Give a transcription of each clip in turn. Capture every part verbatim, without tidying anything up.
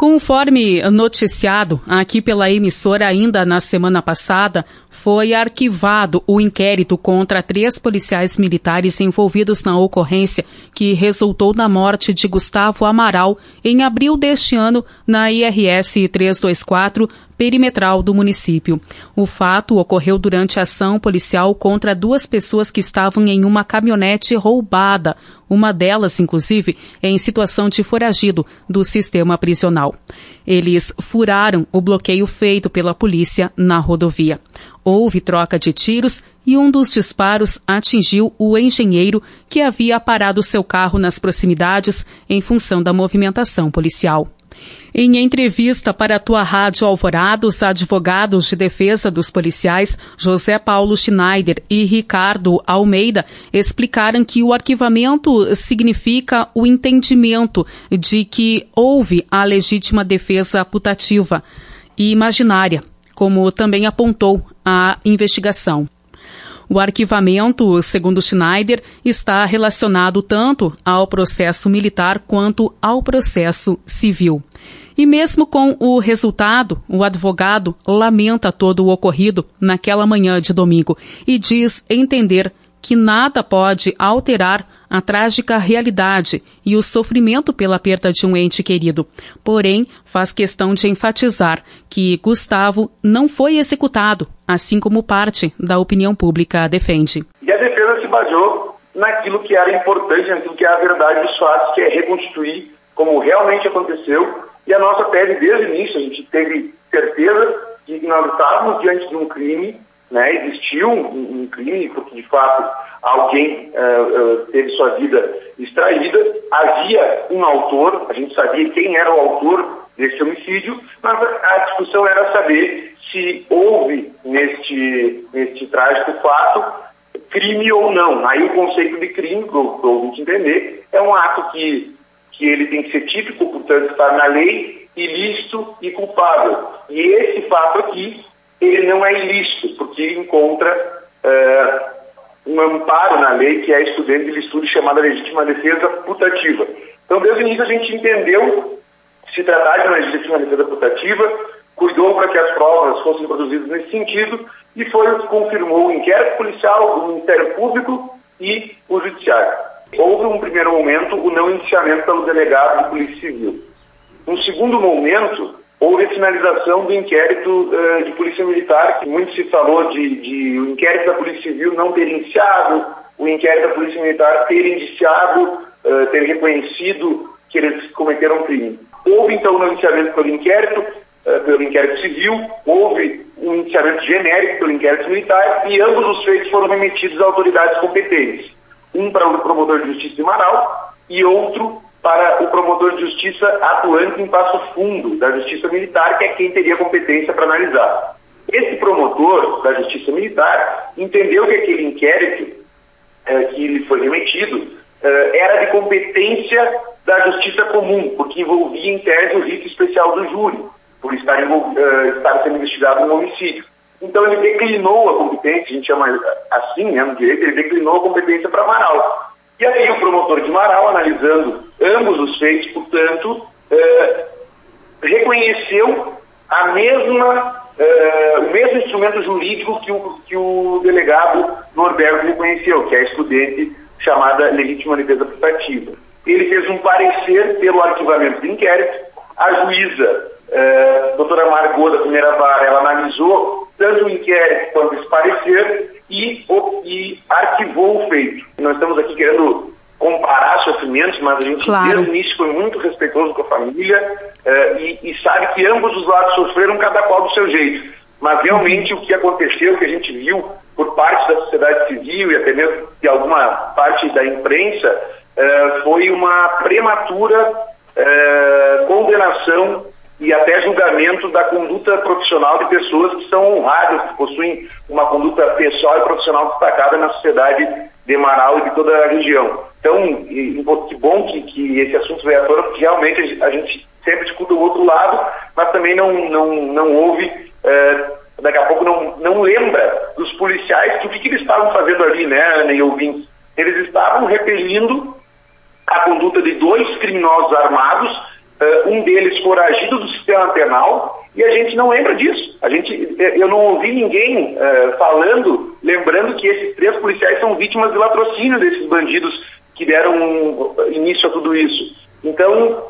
Conforme noticiado aqui pela emissora ainda na semana passada, foi arquivado o inquérito contra três policiais militares envolvidos na ocorrência que resultou na morte de Gustavo Amaral em abril deste ano na I R S trezentos e vinte e quatro, perimetral do município. O fato ocorreu durante a ação policial contra duas pessoas que estavam em uma caminhonete roubada, uma delas, inclusive, em situação de foragido do sistema prisional. Eles furaram o bloqueio feito pela polícia na rodovia. Houve troca de tiros e um dos disparos atingiu o engenheiro que havia parado seu carro nas proximidades em função da movimentação policial. Em entrevista para a tua Rádio Alvorada, os advogados de defesa dos policiais José Paulo Schneider e Ricardo Almeida explicaram que o arquivamento significa o entendimento de que houve a legítima defesa putativa e imaginária, como também apontou a investigação. O arquivamento, segundo Schneider, está relacionado tanto ao processo militar quanto ao processo civil. E mesmo com o resultado, o advogado lamenta todo o ocorrido naquela manhã de domingo e diz entender que nada pode alterar a trágica realidade e o sofrimento pela perda de um ente querido. Porém, faz questão de enfatizar que Gustavo não foi executado, assim como parte da opinião pública defende. E a defesa se baseou naquilo que era importante, naquilo que é a verdade dos fatos, que é reconstituir como realmente aconteceu. E a nossa tese, desde o início, a gente teve certeza de que nós estávamos diante de um crime, né? Existiu um, um crime, porque de fato alguém uh, uh, teve sua vida extraída, havia um autor, a gente sabia quem era o autor desse homicídio, mas a discussão era saber se houve neste, neste trágico fato crime ou não. Aí o conceito de crime, para o ouvinte entender, é um ato que que ele tem que ser típico, portanto, estar na lei, ilícito e culpável. E esse fato aqui, ele não é ilícito, porque encontra uh, um amparo na lei, que é a estudante de licitude chamada legítima defesa putativa. Então, desde o início, a gente entendeu que se tratar de uma legítima defesa putativa, cuidou para que as provas fossem produzidas nesse sentido, e foi o que confirmou o inquérito policial, o Ministério Público e o Judiciário. Houve, um primeiro momento, o não indiciamento pelo delegado de Polícia Civil. Num segundo momento, houve a finalização do inquérito uh, de Polícia Militar, que muito se falou de, de o inquérito da Polícia Civil não ter iniciado, o inquérito da Polícia Militar ter indiciado, uh, ter reconhecido que eles cometeram crime. Houve, então, o não indiciamento pelo inquérito, uh, pelo inquérito civil, houve um indiciamento genérico pelo inquérito militar e ambos os feitos foram remetidos às autoridades competentes. Um para o promotor de justiça de Marau e outro para o promotor de justiça atuante em Passo Fundo, da Justiça Militar, que é quem teria competência para analisar. Esse promotor da Justiça Militar entendeu que aquele inquérito eh, que lhe foi remetido eh, era de competência da Justiça Comum, porque envolvia em tese o rito especial do júri, por estar, eh, estar sendo investigado um homicídio. Então ele declinou a competência, a gente chama assim, né, no direito, ele declinou a competência para Marau. E aí o promotor de Marau, analisando ambos os feitos, portanto, eh, reconheceu a mesma, eh, o mesmo instrumento jurídico que o, que o delegado Norberto reconheceu, que é a excludente chamada legítima defesa putativa. Ele fez um parecer pelo arquivamento do inquérito, a juíza, Uh, doutora Margot, da primeira vara, ela analisou tanto o inquérito quanto esse parecer e, o, e arquivou o feito. Nós estamos aqui querendo comparar sofrimentos, mas a gente claro. desde o início foi muito respeitoso com a família uh, e, e sabe que ambos os lados sofreram, cada qual do seu jeito. Mas realmente o que aconteceu, o que a gente viu por parte da sociedade civil e até mesmo de alguma parte da imprensa, uh, foi uma prematura uh, condenação e até julgamento da conduta profissional de pessoas que são honradas, que possuem uma conduta pessoal e profissional destacada na sociedade de Marau e de toda a região. Então, e, que bom que, que esse assunto veio à tona, porque realmente a gente sempre escuta o outro lado, mas também não, não, não houve, é, daqui a pouco não, não lembra dos policiais que o que, que eles estavam fazendo ali, né, Ana e ouvintes? Eles estavam repelindo a conduta de dois criminosos armados, uh, um deles foragido do sistema penal, e a gente não lembra disso. A gente, eu não ouvi ninguém uh, falando, lembrando que esses três policiais são vítimas de latrocínio desses bandidos que deram início a tudo isso. Então,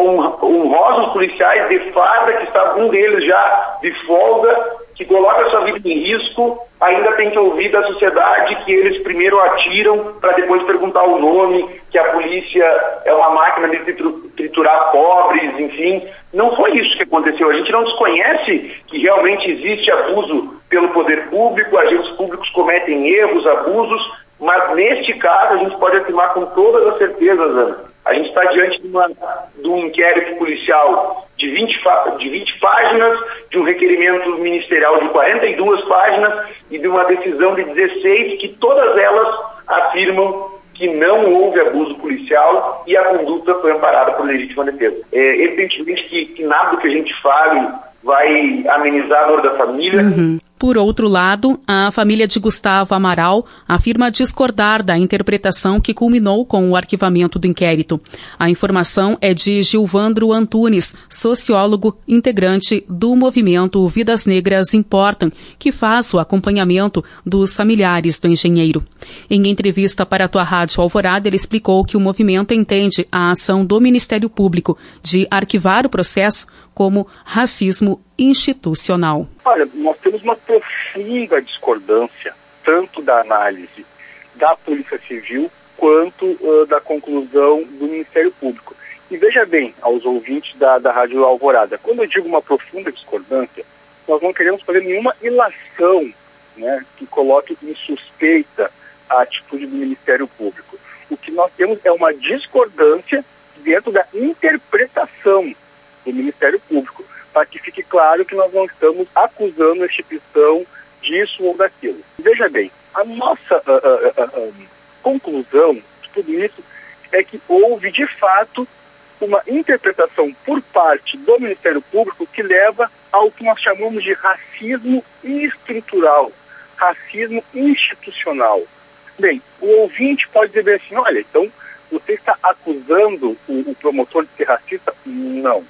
honrosos policiais de farda, que está um deles já de folga, que coloca a sua vida em risco, ainda tem que ouvir da sociedade que eles primeiro atiram para depois perguntar o nome, que a polícia é uma máquina de triturar pobres, enfim. Não foi isso que aconteceu. A gente não desconhece que realmente existe abuso pelo poder público, agentes públicos cometem erros, abusos, mas neste caso a gente pode afirmar com todas as certezas, Ana. A gente está diante de, uma, de um inquérito policial de vinte, de vinte páginas, de um requerimento ministerial de quarenta e duas páginas e de uma decisão de dezesseis, que todas elas afirmam que não houve abuso policial e a conduta foi amparada por legítima defesa. É, evidentemente que, que nada do que a gente fale vai amenizar a dor da família. Uhum. Por outro lado, a família de Gustavo Amaral afirma discordar da interpretação que culminou com o arquivamento do inquérito. A informação é de Gilvandro Antunes, sociólogo integrante do movimento Vidas Negras Importam, que faz o acompanhamento dos familiares do engenheiro. Em entrevista para a tua Rádio Alvorada, ele explicou que o movimento entende a ação do Ministério Público de arquivar o processo como racismo institucional. Olha, nós temos uma profunda discordância, tanto da análise da Polícia Civil, quanto uh, da conclusão do Ministério Público. E veja bem, aos ouvintes da, da Rádio Alvorada, quando eu digo uma profunda discordância, nós não queremos fazer nenhuma ilação, né, que coloque em suspeita a atitude do Ministério Público. O que nós temos é uma discordância dentro da interpretação do Ministério Público, para que fique claro que nós não estamos acusando a instituição disso ou daquilo. Veja bem, a nossa uh, uh, uh, uh, conclusão de tudo isso é que houve, de fato, uma interpretação por parte do Ministério Público que leva ao que nós chamamos de racismo estrutural, racismo institucional. Bem, o ouvinte pode dizer assim, olha, então você está acusando o, o promotor de ser racista? Não.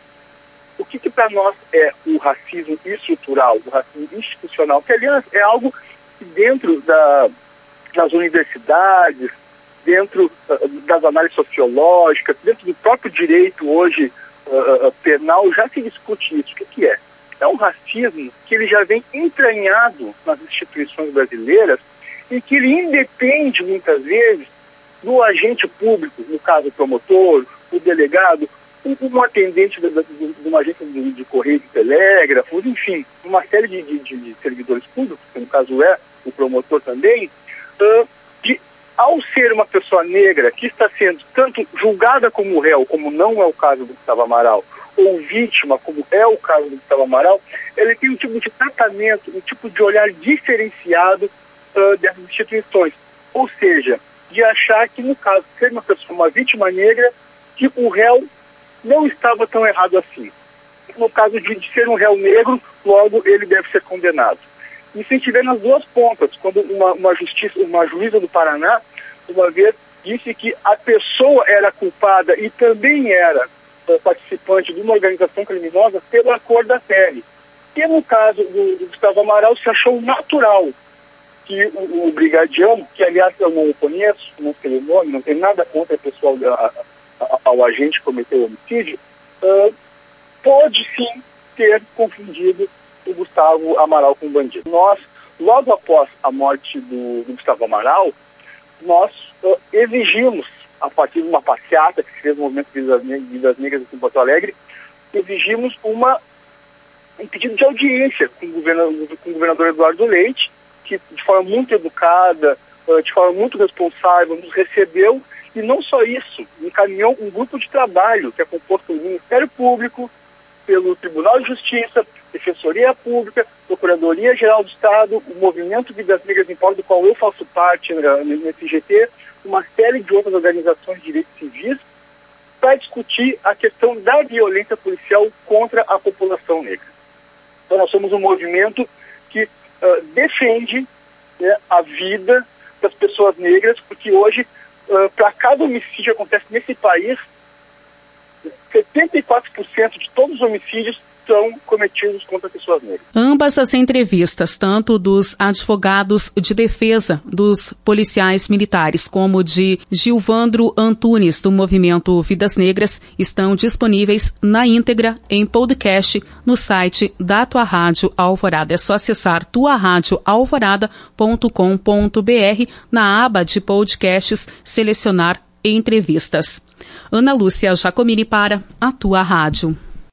O que, que para nós é o racismo estrutural, o racismo institucional? Que, aliás, é algo que dentro da, das universidades, dentro uh, das análises sociológicas, dentro do próprio direito hoje uh, penal, já se discute isso. O que, que é? É um racismo que ele já vem entranhado nas instituições brasileiras e que ele independe, muitas vezes, do agente público, no caso o promotor, o delegado, um atendente de, de, de uma agência de, de correio de telégrafos, enfim, uma série de, de, de servidores públicos, que no caso é o promotor também, uh, que ao ser uma pessoa negra que está sendo tanto julgada como réu, como não é o caso do Gustavo Amaral, ou vítima, como é o caso do Gustavo Amaral, ele tem um tipo de tratamento, um tipo de olhar diferenciado uh, dessas instituições. Ou seja, de achar que no caso de ser uma pessoa, uma vítima negra, que o réu não estava tão errado assim. No caso de, de ser um réu negro, logo ele deve ser condenado. Isso a gente vê nas duas pontas, quando uma, uma, justiça, uma juíza do Paraná, uma vez, disse que a pessoa era culpada e também era uh, participante de uma organização criminosa pela cor da pele. E no caso do, do Gustavo Amaral, se achou natural que o, o brigadiano, que aliás eu não o conheço, não sei o nome, não tem nada contra o pessoal da... ao agente que cometeu o homicídio, uh, pode sim ter confundido o Gustavo Amaral com o bandido. Nós, logo após a morte do, do Gustavo Amaral, nós uh, exigimos, a partir de uma passeata que se fez no movimento Vidas Negras em Porto Alegre, exigimos uma, um pedido de audiência com o, governador, com o governador Eduardo Leite, que de forma muito educada, uh, de forma muito responsável, nos recebeu. E não só isso, encaminhou um grupo de trabalho que é composto pelo Ministério Público, pelo Tribunal de Justiça, Defensoria Pública, Procuradoria-Geral do Estado, o Movimento Vidas Negras Importam, do qual eu faço parte nesse G T, uma série de outras organizações de direitos civis, para discutir a questão da violência policial contra a população negra. Então nós somos um movimento que uh, defende, né, a vida das pessoas negras, porque hoje, Uh, para cada homicídio que acontece nesse país, setenta e quatro por cento de todos os homicídios são cometidos contra pessoas negras. Ambas as entrevistas, tanto dos advogados de defesa dos policiais militares como de Gilvandro Antunes, do movimento Vidas Negras, estão disponíveis na íntegra em podcast no site da Tua Rádio Alvorada. É só acessar tua rádio alvorada ponto com ponto b r, na aba de podcasts, selecionar entrevistas. Ana Lúcia Giacomini para a Tua Rádio.